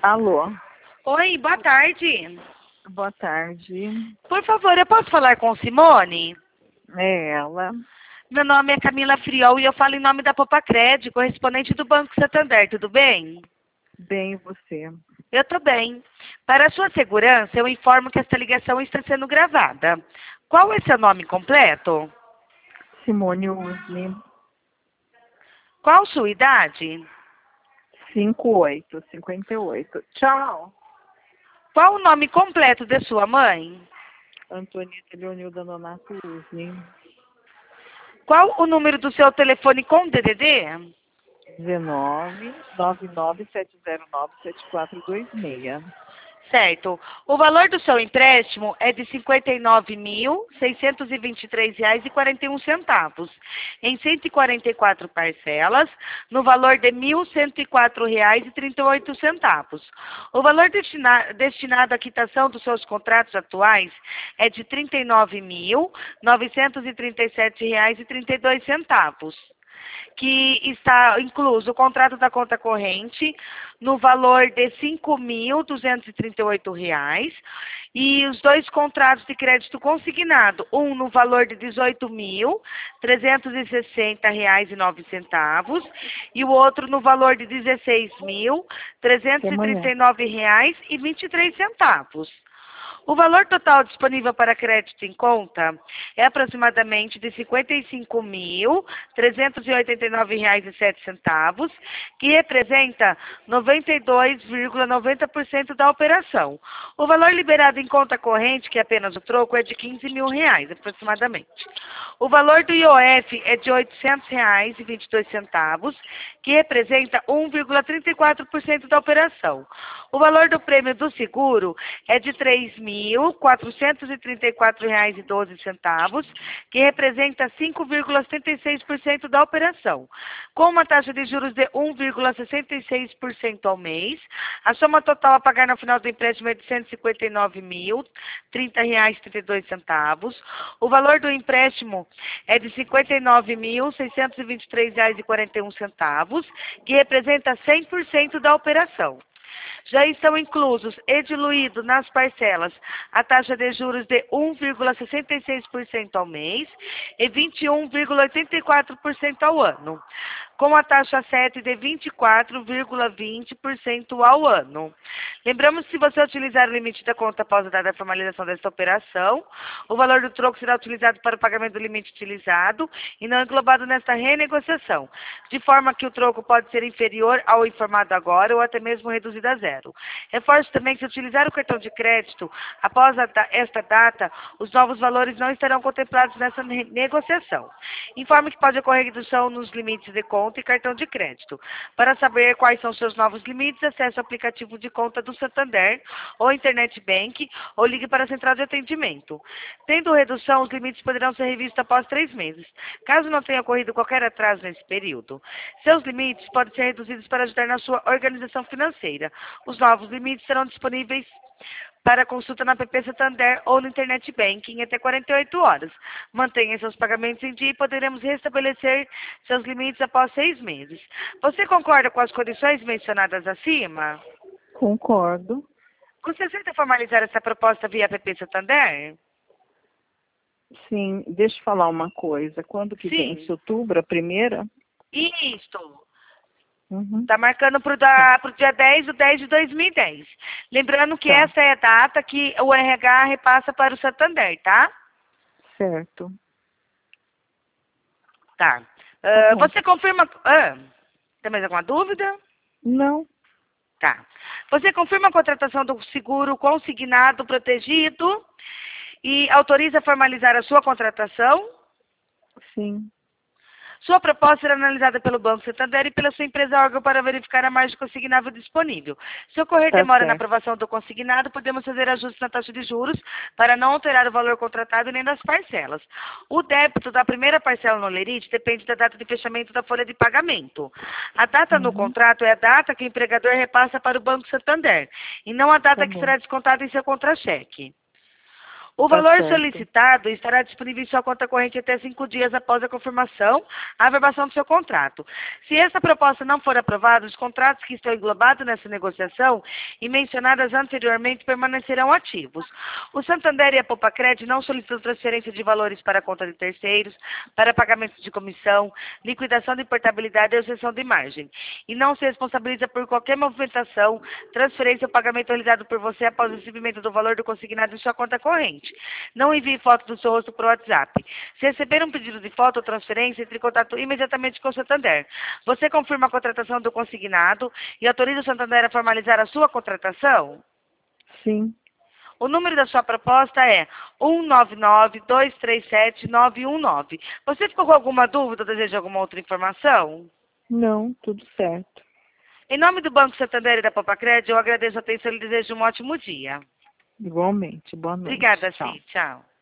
Alô, Oi, boa tarde. boa tarde. Por favor, eu posso falar com Simone? É ela. Meu nome é Camila Friol e eu falo em nome da Popacred, correspondente do Banco Santander, tudo bem? Bem, e você? Eu estou bem. Para a sua segurança, eu informo que esta ligação está sendo gravada. Qual é seu nome completo? Simone Usni, Qual sua idade? 58. Tchau. Qual o nome completo de sua mãe? Antonieta Leonilda Nonato Usni, Qual o número do seu telefone com DDD? 19 997097426. Certo. O valor do seu empréstimo é de R$ 59.623,41, em 144 parcelas, no valor de R$ 1.104,38. O valor destinado à quitação dos seus contratos atuais é de R$ 39.937,32, que está incluso o contrato da conta corrente no valor de R$ 5.238 e os dois contratos de crédito consignado, um no valor de R$ 18.360,09 e o outro no valor de R$ Amanhã. 16.339,23. O valor total disponível para crédito em conta é aproximadamente de R$ 55.389,07, que representa 92,90% da operação. O valor liberado em conta corrente, que é apenas o troco, é de R$ 15 mil, aproximadamente. O valor do IOF é de R$ 800,22, que representa 1,34% da operação. O valor do prêmio do seguro é de R$ 3.434,12, que representa 5,76% da operação. Com uma taxa de juros de 1,66% ao mês, a soma total a pagar no final do empréstimo é de R$ 159.030,32. O valor do empréstimo é de R$ 59.623,41, que representa 100% da operação. Já estão inclusos e diluídos nas parcelas a taxa de juros de 1,66% ao mês e 21,84% ao ano, com a taxa 7 de 24,20% ao ano. Lembramos que se você utilizar o limite da conta após a data da formalização desta operação, o valor do troco será utilizado para o pagamento do limite utilizado e não englobado nesta renegociação, de forma que o troco pode ser inferior ao informado agora ou até mesmo reduzido a zero. Reforço também que se utilizar o cartão de crédito após esta data, os novos valores não estarão contemplados nessa negociação. Informe que pode ocorrer redução nos limites de conta e cartão de crédito. Para saber quais são seus novos limites, acesse o aplicativo de conta do Santander ou Internet Bank ou ligue para a central de atendimento. Tendo redução, os limites poderão ser revistos após 3 meses, caso não tenha ocorrido qualquer atraso nesse período. Seus limites podem ser reduzidos para ajudar na sua organização financeira. Os novos limites serão disponíveis para consulta na app Santander ou no Internet Banking até 48 horas. Mantenha seus pagamentos em dia e poderemos restabelecer seus limites após 6 meses. Você concorda com as condições mencionadas acima? Concordo. Você aceita formalizar essa proposta via app Santander? Sim, deixa eu falar uma coisa. Quando que Sim. vence outubro, a primeira? Isso. Uhum. Está marcando para o dia 10 de 10 de 2010. Lembrando que Tá. essa é a data que o RH repassa para o Santander, tá? Certo. Tá. Tá bom. Você confirma... tem mais alguma dúvida? Não, Tá. Você confirma a contratação do seguro consignado protegido e autoriza a formalizar a sua contratação? sim. Sua proposta será analisada pelo Banco Santander e pela sua empresa órgão para verificar a margem consignável disponível. Se ocorrer Tá demora na certo. aprovação do consignado, podemos fazer ajustes na taxa de juros para não alterar o valor contratado nem das parcelas. O débito da primeira parcela no Lerite depende da data de fechamento da folha de pagamento. A data no contrato é a data que o empregador repassa para o Banco Santander, e não a data Tá que bom. será descontada em seu contra-cheque. O Tá valor certo. solicitado estará disponível em sua conta corrente até 5 dias após a confirmação, a averbação do seu contrato. Se essa proposta não for aprovada, os contratos que estão englobados nessa negociação e mencionadas anteriormente permanecerão ativos. O Santander e a Popacred não solicitam transferência de valores para a conta de terceiros, para pagamento de comissão, liquidação de portabilidade ou exceção de margem. E não se responsabiliza por qualquer movimentação, transferência ou pagamento realizado por você após o recebimento do valor do consignado em sua conta corrente. Não envie foto do seu rosto por WhatsApp. Se receber um pedido de foto ou transferência, entre em contato imediatamente com o Santander. Você confirma a contratação do consignado e autoriza o Santander a formalizar a sua contratação? Sim. O número da sua proposta é 199-237-919. Você ficou com alguma dúvida ou deseja alguma outra informação? Não, tudo certo. Em nome do Banco Santander e da Popacred, eu agradeço a atenção e desejo um ótimo dia. Igualmente. Boa noite. Obrigada, Tchau. Ci. Tchau.